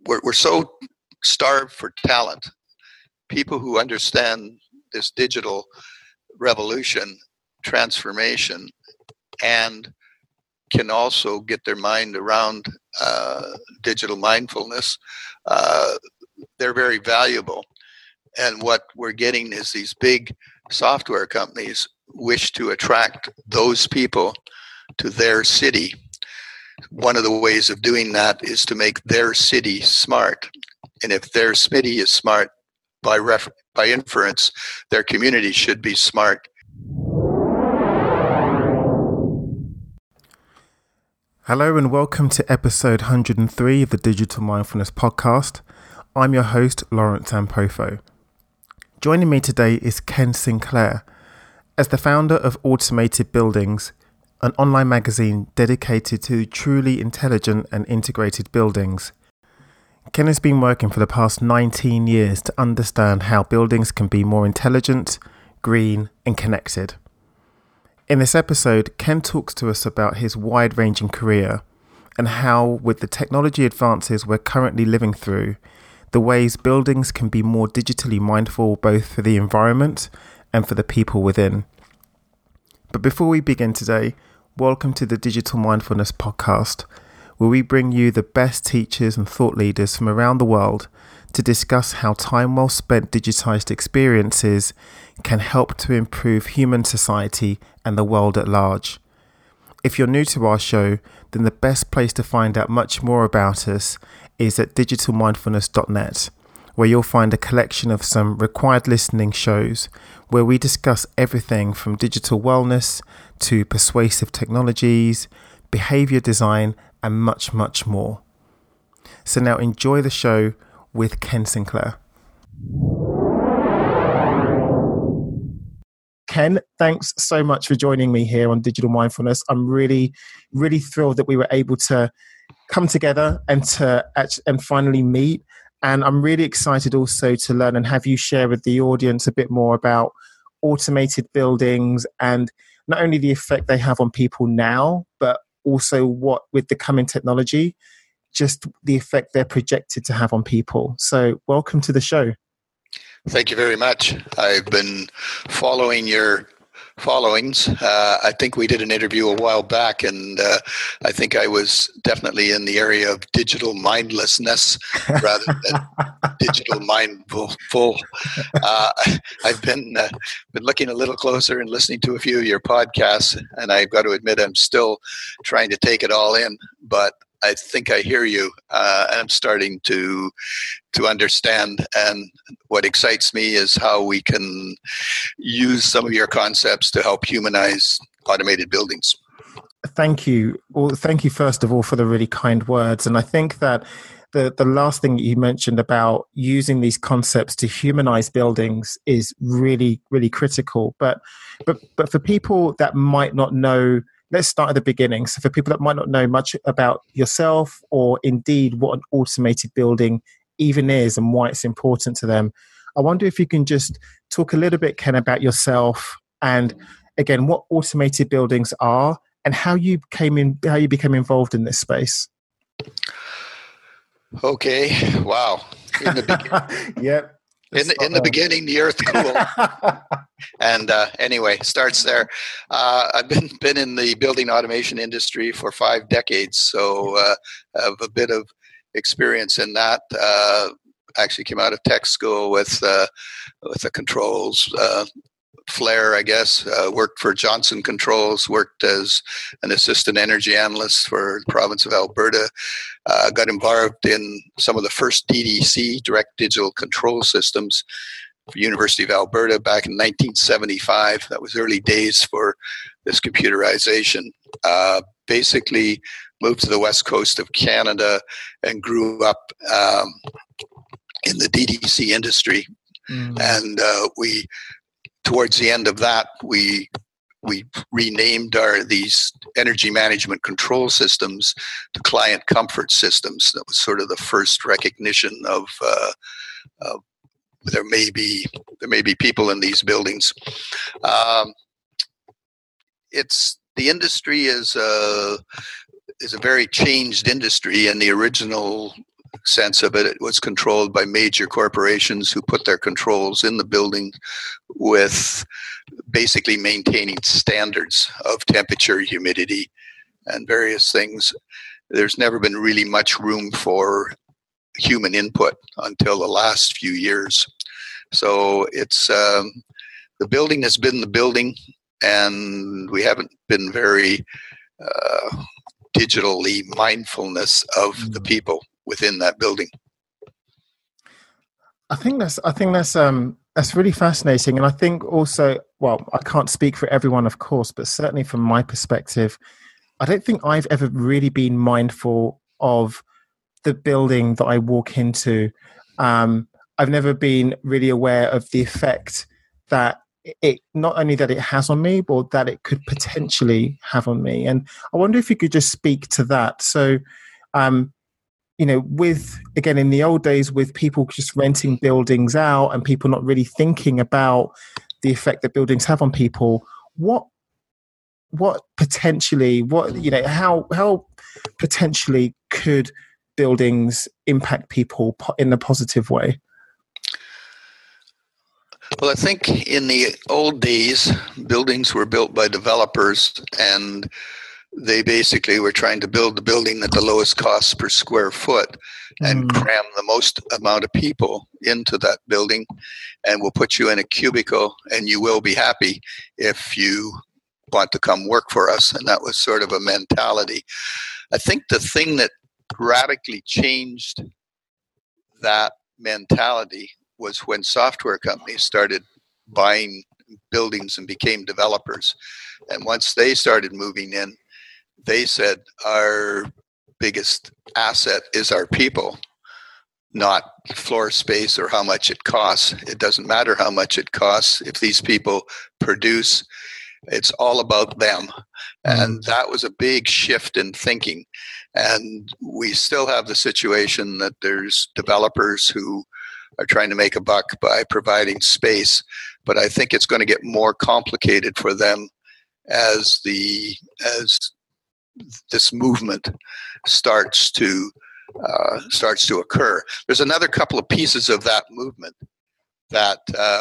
we're so starved for talent, people who understand this digital revolution, transformation, and can also get their mind around digital mindfulness. They're very valuable. And what we're getting is these big software companies wish to attract those people to their city. One of the ways of doing that is to make their city smart. And if their city is smart, by inference, their community should be smart. Hello and welcome to episode 103 of the Digital Mindfulness Podcast. I'm your host, Lawrence Ampofo. Joining me today is Ken Sinclair. As the founder of Automated Buildings, an online magazine dedicated to truly intelligent and integrated buildings, Ken has been working for the past 19 years to understand how buildings can be more intelligent, green, and connected. In this episode, Ken talks to us about his wide-ranging career and how, with the technology advances we're currently living through, the ways buildings can be more digitally mindful both for the environment and for the people within. But before we begin today, welcome to the Digital Mindfulness Podcast, where we bring you the best teachers and thought leaders from around the world to discuss how time well spent digitized experiences can help to improve human society and the world at large. If you're new to our show, then the best place to find out much more about us is at digitalmindfulness.net, where you'll find a collection of some required listening shows where we discuss everything from digital wellness to persuasive technologies, behavior design, and much, much more. So now enjoy the show with Ken Sinclair. Ken, thanks so much for joining me here on Digital Mindfulness. I'm really, really thrilled that we were able to come together and finally meet. And I'm really excited also to learn and have you share with the audience a bit more about automated buildings and not only the effect they have on people now, but also what, with the coming technology, just the effect they're projected to have on people. So welcome to the show. Thank you very much. I've been following your followings. I think we did an interview a while back, and I think I was definitely in the area of digital mindlessness rather than digital mindful. I've been looking a little closer and listening to a few of your podcasts, and I've got to admit I'm still trying to take it all in, but I think I hear you, and I'm starting to understand. And what excites me is how we can use some of your concepts to help humanize automated buildings. Thank you. Well, thank you first of all for the really kind words. And I think that the last thing you mentioned about using these concepts to humanize buildings is really, really critical. But for people that might not know, let's start at the beginning. So for people that might not know much about yourself or indeed what an automated building even is and why it's important to them, I wonder if you can just talk a little bit, Ken, about yourself and, again, what automated buildings are and how you became involved in this space. Okay. Wow. In the beginning. Yep. In the beginning, the earth cooled. And anyway, starts there. I've been in the building automation industry for 5 decades, so I have a bit of experience in that. Actually came out of tech school with the controls. Flair, I guess, worked for Johnson Controls, worked as an assistant energy analyst for the province of Alberta, got involved in some of the first DDC, direct digital control systems, for University of Alberta back in 1975. That was early days for this computerization. Basically moved to the west coast of Canada and grew up in the DDC industry. And we, towards the end of that, we renamed these energy management control systems to client comfort systems. That was sort of the first recognition of there may be people in these buildings. The industry is a very changed industry, and the original sense of it, it was controlled by major corporations who put their controls in the building with basically maintaining standards of temperature, humidity, and various things. There's never been really much room for human input until the last few years. So it's the building has been the building, and we haven't been very digitally mindfulness of the people within that building. I think that's really fascinating, and I think also, well, I can't speak for everyone, of course, but certainly from my perspective, I don't think I've ever really been mindful of the building that I walk into. I've never been really aware of the effect that it not only that it has on me, but that it could potentially have on me. And I wonder if you could just speak to that. So, with, again, in the old days, with people just renting buildings out and people not really thinking about the effect that buildings have on people, how potentially could buildings impact people in a positive way? Well, I think in the old days, buildings were built by developers, and they basically were trying to build the building at the lowest cost per square foot and cram the most amount of people into that building, and we'll put you in a cubicle and you will be happy if you want to come work for us. And that was sort of a mentality. I think the thing that radically changed that mentality was when software companies started buying buildings and became developers. And once they started moving in, they said our biggest asset is our people, not floor space or how much it costs. It doesn't matter how much it costs. If these people produce, it's all about them. And that was a big shift in thinking. And we still have the situation that there's developers who are trying to make a buck by providing space. But I think it's going to get more complicated for them as this movement starts to occur. There's another couple of pieces of that movement that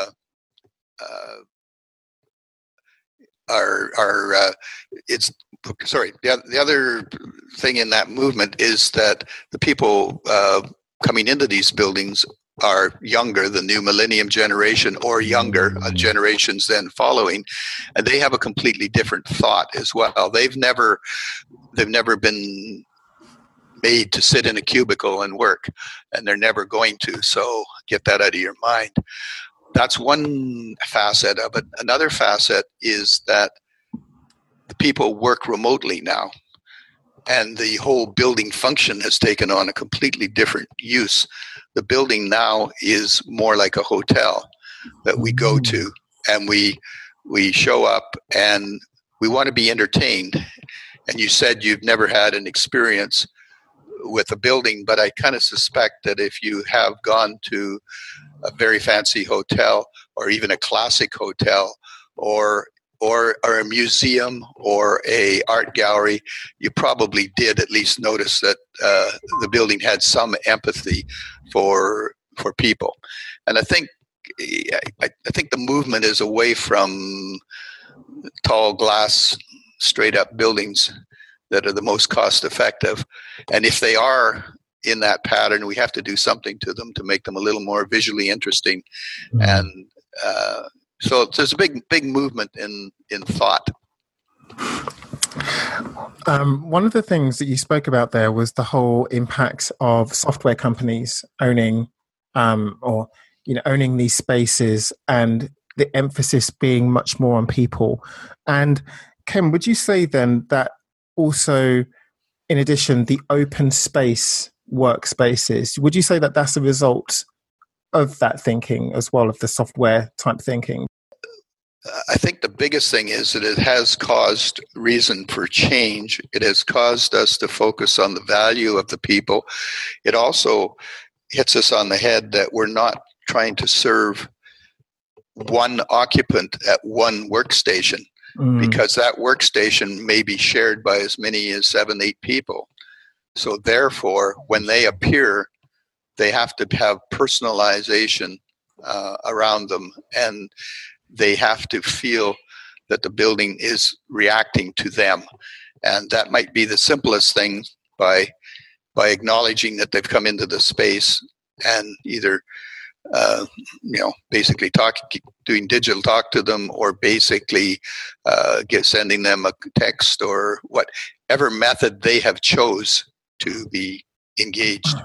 the other thing in that movement is that the people coming into these buildings are younger, the new millennium generation, or younger generations then following, and they have a completely different thought as well. They've never been made to sit in a cubicle and work, and they're never going to. So get that out of your mind. That's one facet of it. Another facet is that the people work remotely now, and the whole building function has taken on a completely different use. The building now is more like a hotel that we go to, and we show up and we want to be entertained. And you said you've never had an experience with a building, but I kind of suspect that if you have gone to a very fancy hotel or even a classic hotel or a museum or a art gallery, you probably did at least notice that the building had some empathy for people. And I think the movement is away from tall glass, straight up buildings that are the most cost effective. And if they are in that pattern, we have to do something to them to make them a little more visually interesting. And so there's a big movement in thought. One of the things that you spoke about there was the whole impact of software companies owning owning these spaces, and the emphasis being much more on people. And Ken, would you say then that also, in addition, the open space workspaces, would you say that that's a result of that thinking as well, of the software type thinking? I think the biggest thing is that it has caused reason for change. It has caused us to focus on the value of the people. It also hits us on the head that we're not trying to serve one occupant at one workstation, because that workstation may be shared by as many as 7-8 people. So therefore, when they appear, they have to have personalization around them, and they have to feel that the building is reacting to them. And that might be the simplest thing, by acknowledging that they've come into the space and either basically doing digital talk to them, or basically sending them a text, or whatever method they have chose to be engaged.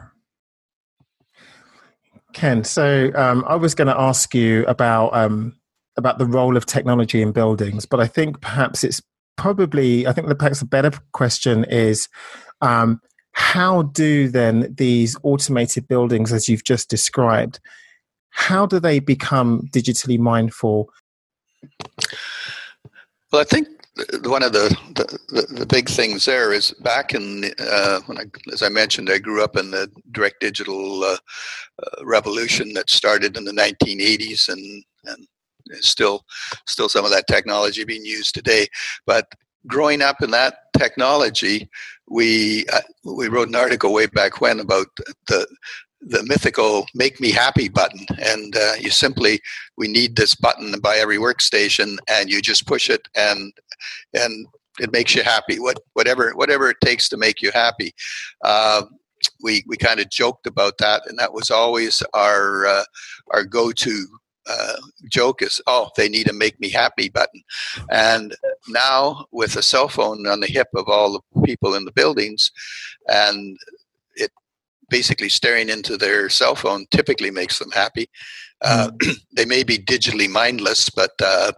Ken, so I was going to ask you about the role of technology in buildings, but I think perhaps perhaps a better question is, how do then these automated buildings, as you've just described, how do they become digitally mindful? Well, I think one of the big things there is, back in as I mentioned, I grew up in the direct digital revolution that started in the 1980s, and still some of that technology being used today. But growing up in that technology, we wrote an article way back when about the mythical "Make Me Happy" button, and we need this button by every workstation, and you just push it, and it makes you happy. Whatever it takes to make you happy. We kind of joked about that, and that was always our go-to joke is, they need a "Make Me Happy" button. And now, with a cell phone on the hip of all the people in the buildings, and it basically staring into their cell phone typically makes them happy. They may be digitally mindless, but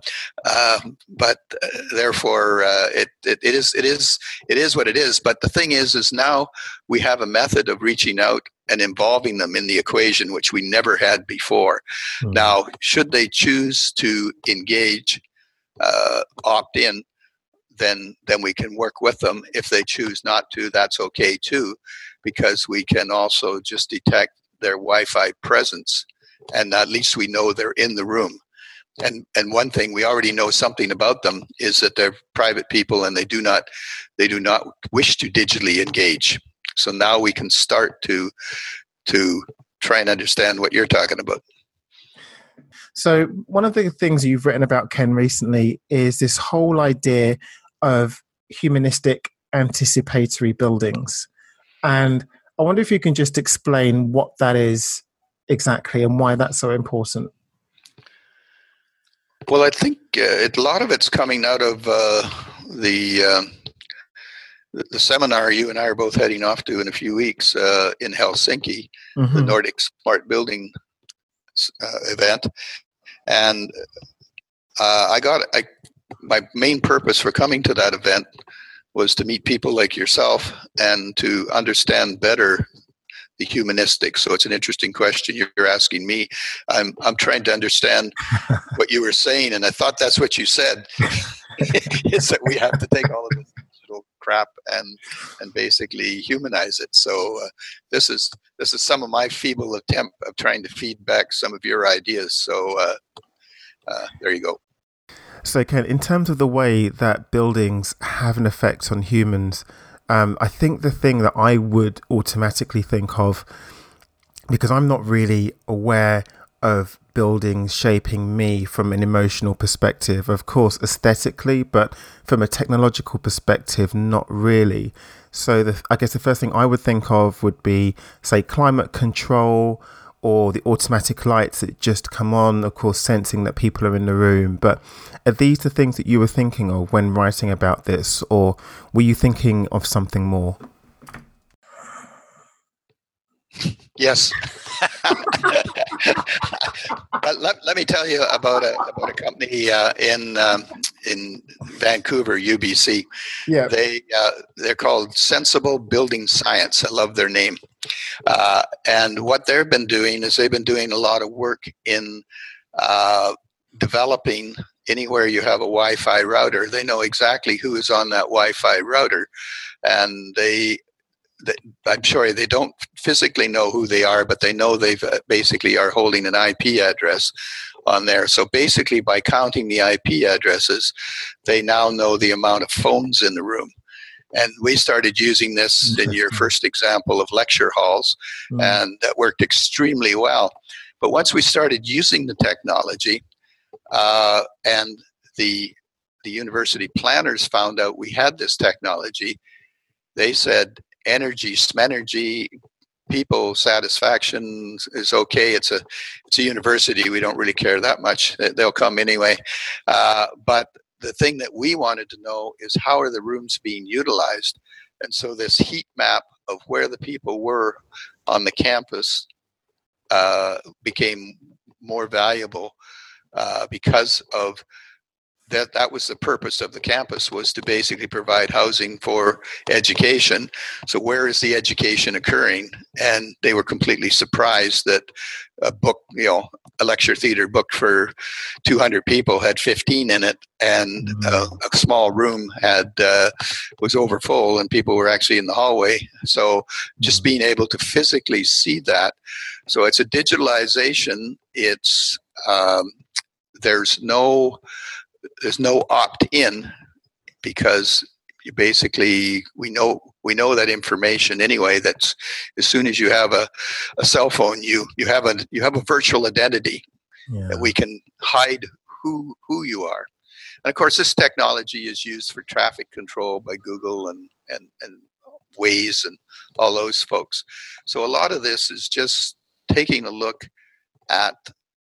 therefore it is what it is. But the thing is now we have a method of reaching out and involving them in the equation, which we never had before. Now, should they choose to engage, opt in, then we can work with them. If they choose not to, that's okay too, because we can also just detect their Wi-Fi presence, and at least we know they're in the room. And one thing we already know something about them is that they're private people, and they do not wish to digitally engage. So now we can start to try and understand what you're talking about. So one of the things you've written about, Ken, recently is this whole idea of humanistic anticipatory buildings. And I wonder if you can just explain what that is exactly and why that's so important. Well, I think a lot of it's coming out of the seminar you and I are both heading off to in a few weeks in Helsinki, the Nordic Smart Building event. And my main purpose for coming to that event was to meet people like yourself and to understand better the humanistic. So it's an interesting question you're asking me. I'm trying to understand what you were saying, and I thought that's what you said. Is that we have to take all of this digital crap and basically humanize it. So this is some of my feeble attempt of trying to feed back some of your ideas. So there you go. So, Ken, in terms of the way that buildings have an effect on humans, I think the thing that I would automatically think of, because I'm not really aware of buildings shaping me from an emotional perspective, of course, aesthetically, but from a technological perspective, not really. So I guess the first thing I would think of would be, say, climate control, or the automatic lights that just come on, of course, sensing that people are in the room. But are these the things that you were thinking of when writing about this, or were you thinking of something more? Yes. Let me tell you about a company in Vancouver, UBC. Yeah. They're called Sensible Building Science. I love their name. And what they've been doing is they've been doing a lot of work in developing. Anywhere you have a Wi-Fi router, they know exactly who is on that Wi-Fi router, and I'm sorry, they don't physically know who they are, but they know they've basically are holding an IP address on there. So basically, by counting the IP addresses, they now know the amount of phones in the room. And we started using this in your first example of lecture halls, and that worked extremely well. But once we started using the technology, and the university planners found out we had this technology, they said energy, smenergy, people satisfaction is okay. It's a university. We don't really care that much. They'll come anyway. But the thing that we wanted to know is how are the rooms being utilized? And so this heat map of where the people were on the campus became more valuable because of that was the purpose of the campus, was to basically provide housing for education. So where is the education occurring? And they were completely surprised that a lecture theater booked for 200 people had 15 in it, and a small room was overfull, and people were actually in the hallway. So just being able to physically see that. So it's a digitalization. It's there's no opt-in, because you basically we know that information anyway. That's as soon as you have a cell phone, you have a virtual identity that we can hide who you are. And of course, this technology is used for traffic control by Google and Waze and all those folks. So a lot of this is just taking a look at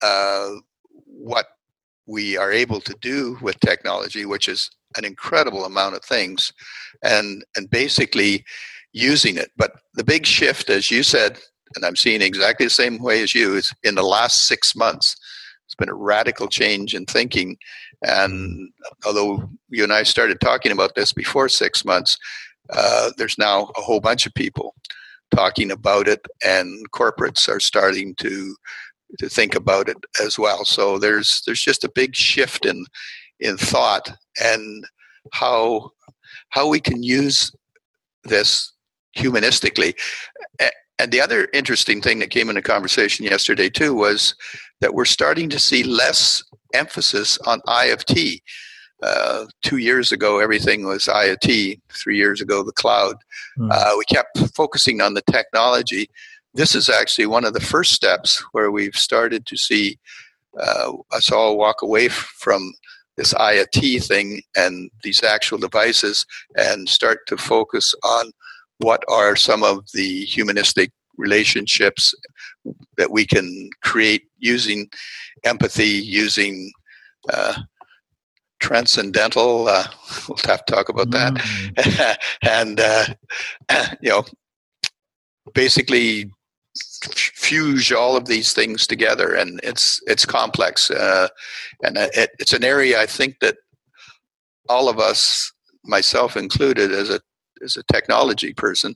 what we are able to do with technology, which is an incredible amount of things, and basically using it. But the big shift, as you said, and I'm seeing exactly the same way as you, is in the last 6 months. It's been a radical change in thinking. And although you and I started talking about this before 6 months, there's now a whole bunch of people talking about it, and corporates are starting to think about it as well. So there's just a big shift in thought and how we can use this humanistically. And the other interesting thing that came in the conversation yesterday too was that we're starting to see less emphasis on IoT. 2 years ago, everything was IoT. 3 years ago, the cloud. We kept focusing on the technology. This is actually one of the first steps where we've started to see us all walk away from this IoT thing and these actual devices and start to focus on what are some of the humanistic relationships that we can create using empathy, using transcendental, we'll have to talk about that, and basically fuse all of these things together. And it's complex, and it's an area I think that all of us, myself included, as a technology person,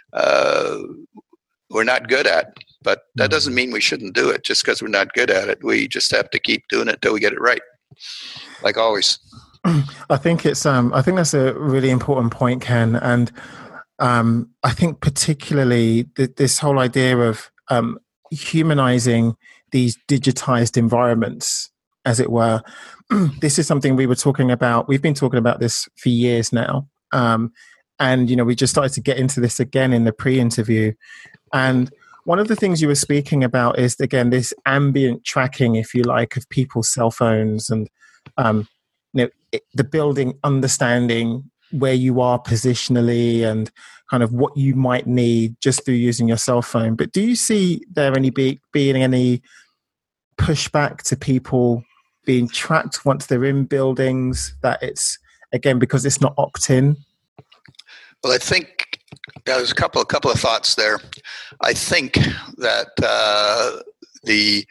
we're not good at. But that doesn't mean we shouldn't do it just because we're not good at it. We just have to keep doing it till we get it right, like always. I think that's a really important point, Ken. And I think particularly this whole idea of humanizing these digitized environments, as it were. This is something we were talking about. We've been talking about this for years now. And, we just started to get into this again in the pre-interview. And one of the things you were speaking about is, again, this ambient tracking, if you like, of people's cell phones and, the building understanding where you are positionally and kind of what you might need just through using your cell phone. But do you see there being any pushback to people being tracked once they're in buildings, that it's, again, because it's not opt-in? Well, I think there's a couple of thoughts there. I think that the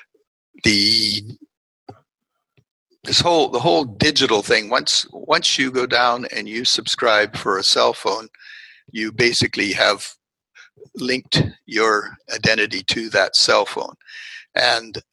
whole digital thing, once you go down and you subscribe for a cell phone, you basically have linked your identity to that cell phone, and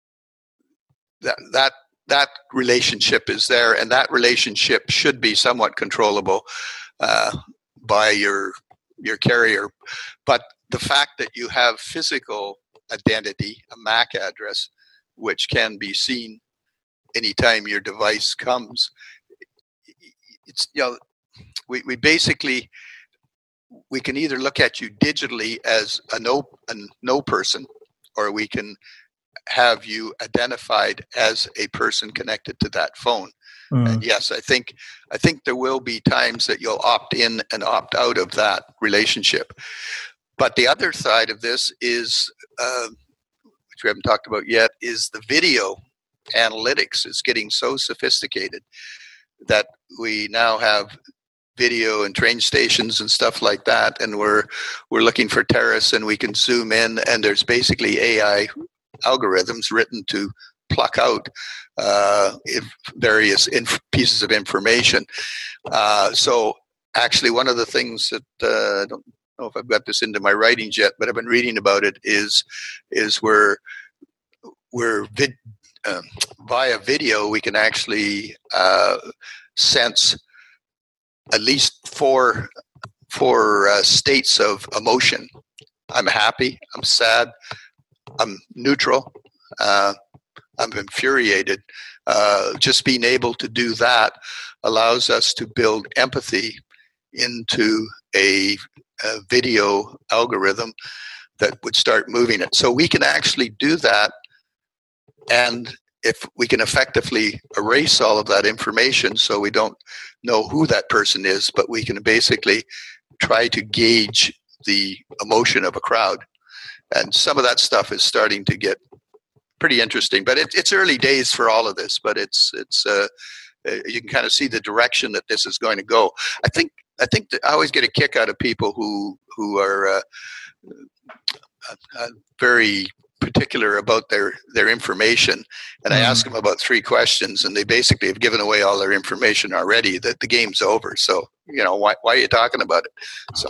that relationship is there, and that relationship should be somewhat controllable by your carrier. But the fact that you have physical identity, a MAC address, which can be seen anytime your device comes, it's we basically, we can either look at you digitally as a no person, or we can have you identified as a person connected to that phone. And yes, I think there will be times that you'll opt in and opt out of that relationship. But the other side of this is, which we haven't talked about yet, is the video analytics is getting so sophisticated that we now have video and train stations and stuff like that, and we're looking for terrorists, and we can zoom in, and there's basically AI algorithms written to pluck out various pieces of information. So actually, one of the things that I don't know if I've got this into my writings yet, but I've been reading about it, is we're via video, we can actually sense at least four states of emotion. I'm happy, I'm sad, I'm neutral, I'm infuriated. Just being able to do that allows us to build empathy into a video algorithm that would start moving it. So we can actually do that, and if we can effectively erase all of that information so we don't know who that person is, but we can basically try to gauge the emotion of a crowd. And some of that stuff is starting to get pretty interesting, but it's early days for all of this, but it's you can kind of see the direction that this is going to go. I think that I always get a kick out of people who are very particular about their information, and I ask them about 3 questions, and they basically have given away all their information already, that the game's over. So, why are you talking about it? So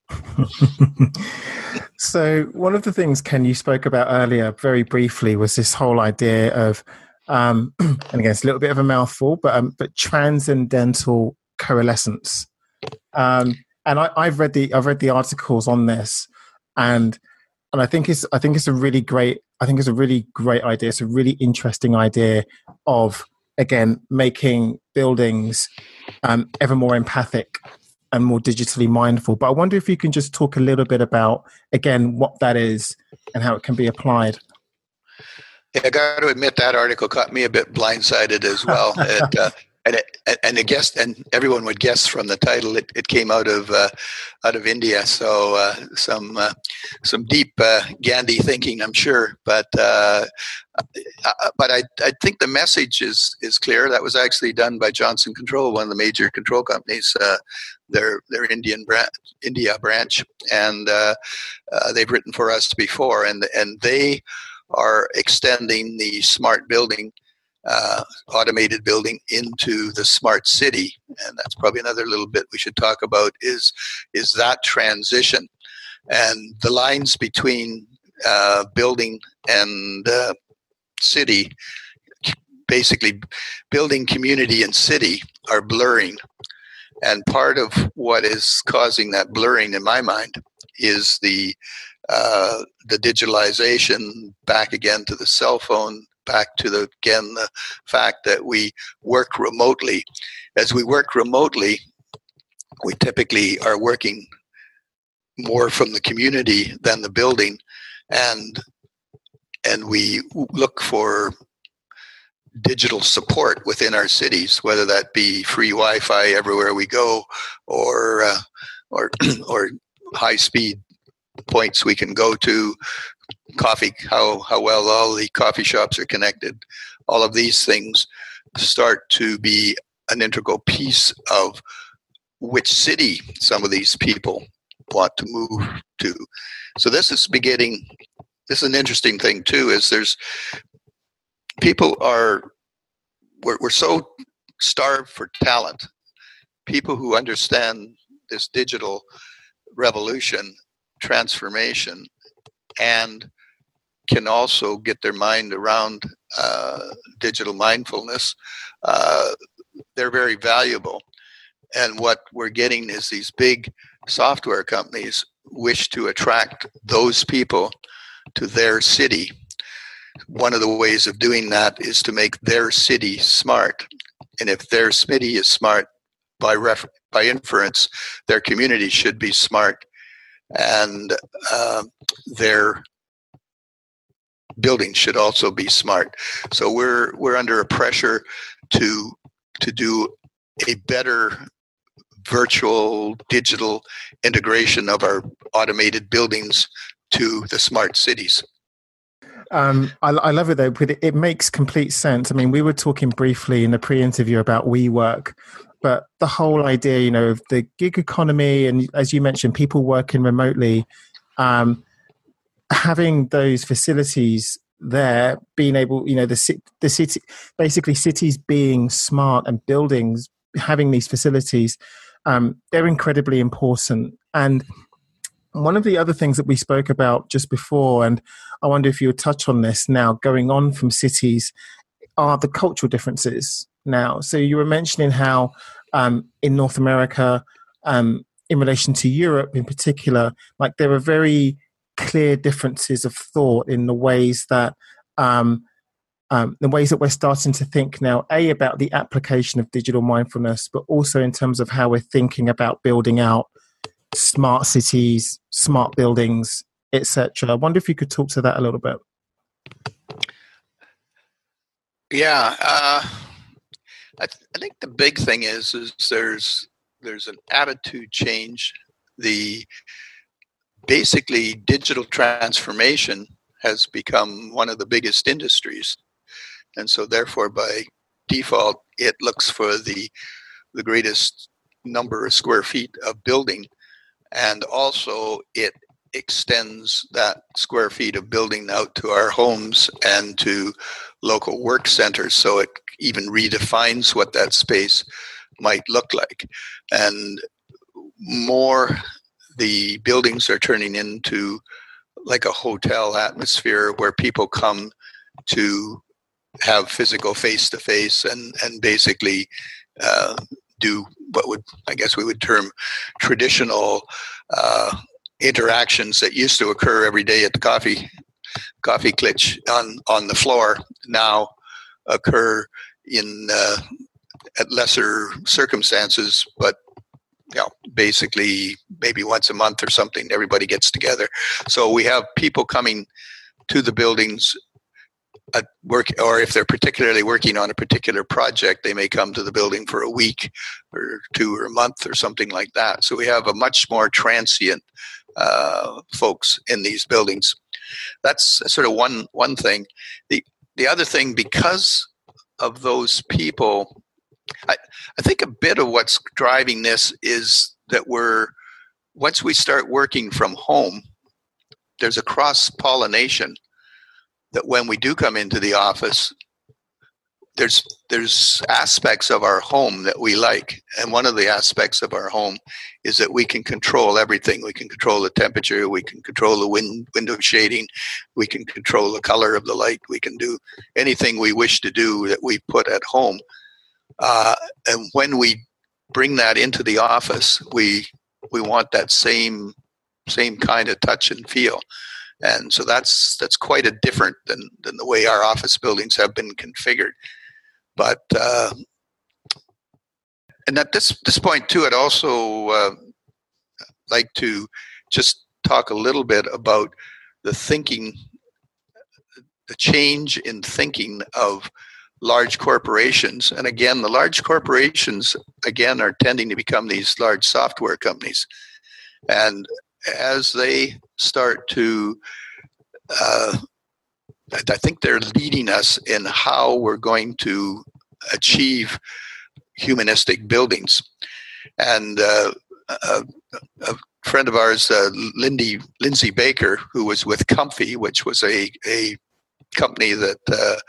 So one of the things, Ken, you spoke about earlier very briefly was this whole idea of and again, it's a little bit of a mouthful, but transcendental coalescence. And I've read the articles on this, and I think it's a really great idea. It's a really interesting idea of, again, making buildings ever more empathic and more digitally mindful. But I wonder if you can just talk a little bit about, again, what that is and how it can be applied. Yeah, I got to admit that article caught me a bit blindsided as well. And everyone would guess from the title it came out of India. So some deep Gandhi thinking, I'm sure. But I think the message is clear. That was actually done by Johnson Control, one of the major control companies, their India branch, and they've written for us before, and they are extending the smart building, automated building, into the smart city. And that's probably another little bit we should talk about, is that transition and the lines between building and city, basically building, community, and city, are blurring. And part of what is causing that blurring, in my mind, is the digitalization, back again to the cell phone, back to the fact that we work remotely. As we work remotely, we typically are working more from the community than the building, and we look for digital support within our cities, whether that be free Wi-Fi everywhere we go, or high speed points we can go to, coffee, how well all the coffee shops are connected. All of these things start to be an integral piece of which city some of these people want to move to. So this is an interesting thing too, is we're so starved for talent. People who understand this digital revolution, transformation, and can also get their mind around digital mindfulness, they're very valuable. And what we're getting is these big software companies wish to attract those people to their city. One of the ways of doing that is to make their city smart. And if their city is smart, by by inference, their community should be smart, and their buildings should also be smart. So we're under a pressure to do a better virtual digital integration of our automated buildings to the smart cities. I love it though, but it makes complete sense. I mean, we were talking briefly in the pre-interview about WeWork, but the whole idea, of the gig economy, and as you mentioned, people working remotely, having those facilities there, being able, the city, basically cities being smart and buildings having these facilities, they're incredibly important. And one of the other things that we spoke about just before, and I wonder if you would touch on this now, going on from cities, are the cultural differences now. So you were mentioning how in North America, in relation to Europe in particular, like there are very clear differences of thought in the ways that we're starting to think now, about the application of digital mindfulness, but also in terms of how we're thinking about building out smart cities, smart buildings, etc. I wonder if you could talk to that a little bit. Yeah, I think the big thing is there's an attitude change. The basically digital transformation has become one of the biggest industries, and so therefore by default it looks for the greatest number of square feet of building, and also it extends that square feet of building out to our homes and to local work centers, so it even redefines what that space might look like. And more, the buildings are turning into like a hotel atmosphere where people come to have physical face-to-face and basically do what we would term traditional interactions that used to occur every day at the coffee klitsch on the floor, now occur in at lesser circumstances, but basically maybe once a month or something, everybody gets together. So we have people coming to the buildings at work, or if they're particularly working on a particular project, they may come to the building for a week or two or a month or something like that. So we have a much more transient folks in these buildings. That's sort of one thing. The other thing, because of those people, I think a bit of what's driving this is that once we start working from home, there's a cross-pollination that when we do come into the office, there's aspects of our home that we like. And one of the aspects of our home is that we can control everything. We can control the temperature, we can control the window shading, we can control the color of the light, we can do anything we wish to do that we put at home. And when we bring that into the office, we want that same kind of touch and feel. And so that's quite a different than the way our office buildings have been configured. But and at this point too, I'd also like to just talk a little bit about the change in thinking of large corporations. And again, the large corporations are tending to become these large software companies. And as they start to, I think they're leading us in how we're going to achieve humanistic buildings. And a friend of ours, Lindsay Baker, who was with Comfy, which was a company that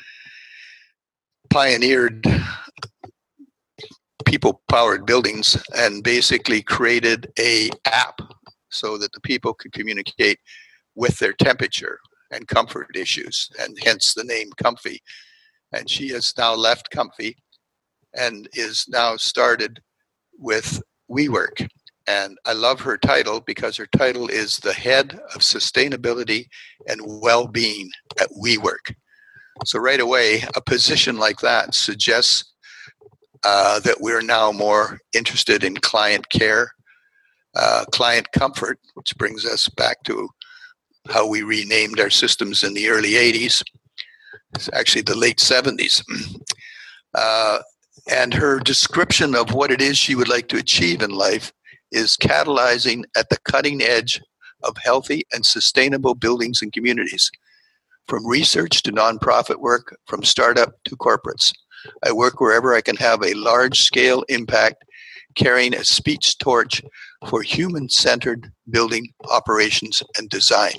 pioneered people-powered buildings and basically created an app so that the people could communicate with their temperature and comfort issues, and hence the name Comfy. And she has now left Comfy and is now started with WeWork. And I love her title because her title is the Head of Sustainability and Well-Being at WeWork. So right away, a position like that suggests that we're now more interested in client care, client comfort, which brings us back to how we renamed our systems in the early 80s. It's actually the late 70s. And her description of what it is she would like to achieve in life is catalyzing at the cutting edge of healthy and sustainable buildings and communities. From research to nonprofit work, from startup to corporates. I work wherever I can have a large-scale impact, carrying a speech torch for human-centered building operations and design.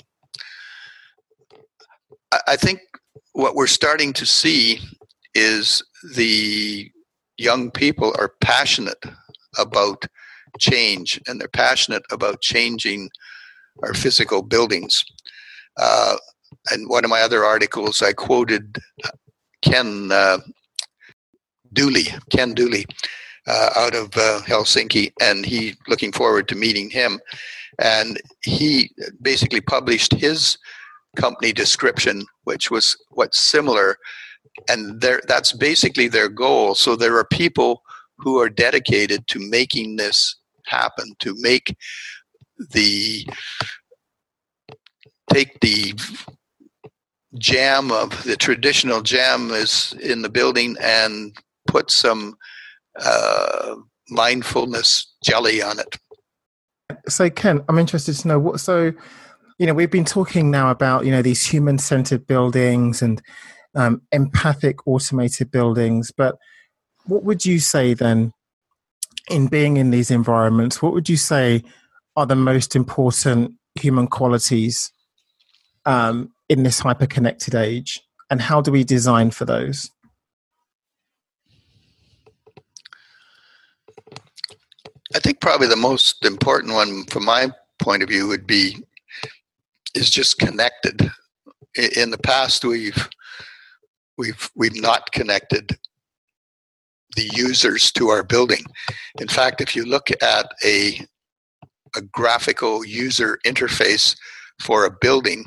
I think what we're starting to see is the young people are passionate about change, and they're passionate about changing our physical buildings. And one of my other articles, I quoted Ken Dooley out of Helsinki, and he looking forward to meeting him. And he basically published his company description, which was what's similar, and that's basically their goal. So there are people who are dedicated to making this happen, to take the jam of the traditional jam is in the building and put some mindfulness jelly on it. So Ken, I'm interested to know what, so, we've been talking now about, these human-centered buildings and empathic automated buildings, but what would you say then, in being in these environments, what would you say are the most important human qualities in this hyper-connected age, and how do we design for those? I think probably the most important one from my point of view is just connected. In the past, we've not connected the users to our building. In fact, if you look at a graphical user interface for a building,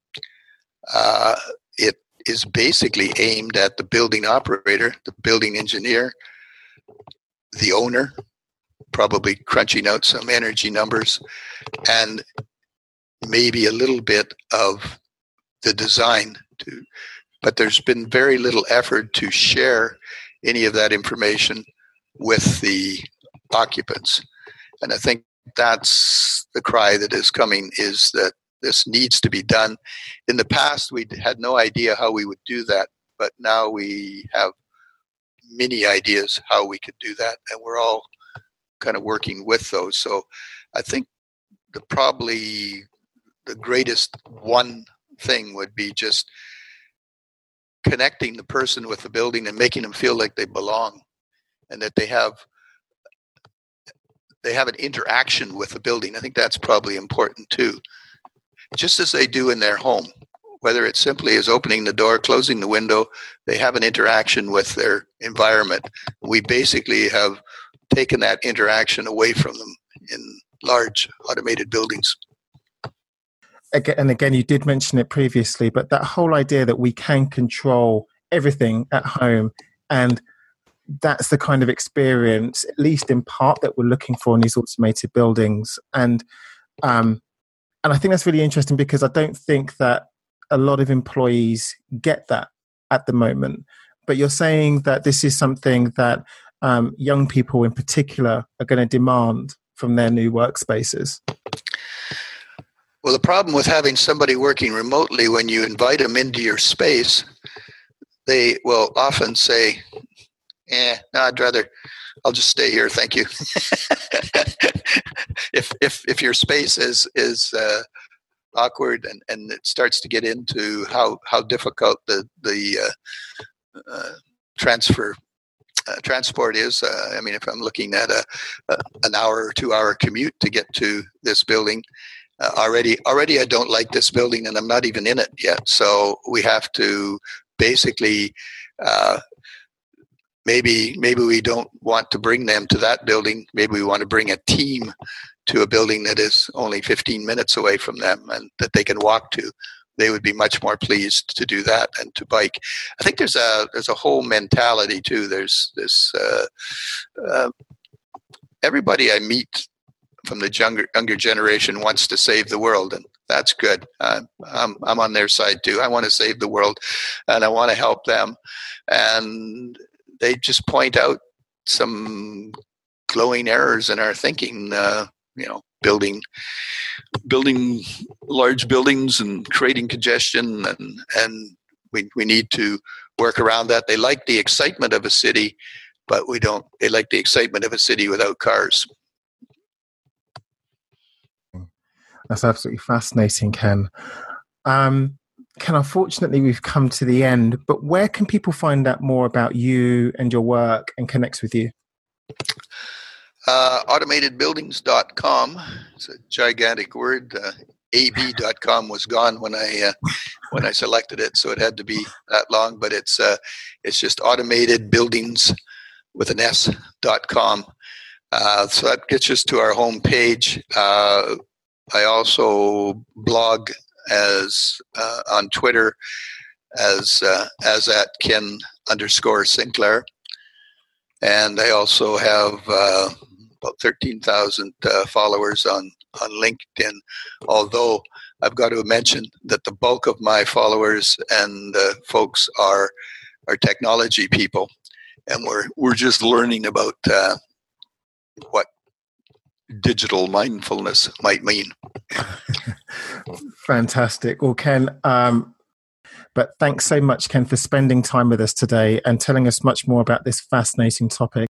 it is basically aimed at the building operator, the building engineer, the owner, probably crunching out some energy numbers, and maybe a little bit of the design. But there's been very little effort to share any of that information with the occupants. And I think that's the cry that is coming, is that this needs to be done. In the past, we had no idea how we would do that, but now we have many ideas how we could do that, and we're all kind of working with those. So I think probably the greatest one thing would be just connecting the person with the building and making them feel like they belong, and that they have an interaction with the building. I think that's probably important too, just as they do in their home. Whether it simply is opening the door, closing the window, they have an interaction with their environment. We basically have taken that interaction away from them in large automated buildings. And again, you did mention it previously, but that whole idea that we can control everything at home, and that's the kind of experience, at least in part, that we're looking for in these automated buildings. And I think that's really interesting, because I don't think that a lot of employees get that at the moment. But you're saying that this is something that young people in particular are going to demand from their new workspaces. Well, the problem with having somebody working remotely, when you invite them into your space, they will often say, no, I'll just stay here, thank you. If your space is awkward and it starts to get into how difficult the transport is. I mean, if I'm looking at an hour or 2 hour commute to get to this building, already I don't like this building, and I'm not even in it yet. So we have to basically maybe we don't want to bring them to that building. Maybe we want to bring a team to a building that is only 15 minutes away from them and that they can walk to. they would be much more pleased to do that and to bike. I think there's a whole mentality too. There's this everybody I meet from the younger generation wants to save the world, and that's good. I'm on their side too. I want to save the world, and I want to help them. And they just point out some glowing errors in our thinking. Building large buildings and creating congestion, and we need to work around that. They like the excitement of a city, but we don't. They like the excitement of a city without cars. That's absolutely fascinating, Ken. Ken, unfortunately, we've come to the end, but where can people find out more about you and your work and connect with you? Automatedbuildings.com. It's a gigantic word. ab.com was gone when I selected it, so it had to be that long. But it's just automatedbuildings with an s.com. So that gets us to our home page. I also blog as on Twitter as at Ken_Sinclair, and I also have about 13,000 followers on LinkedIn. Although I've got to mention that the bulk of my followers and folks are technology people, and we're just learning about what digital mindfulness might mean. Fantastic. Well, Ken, but thanks so much, Ken, for spending time with us today and telling us much more about this fascinating topic.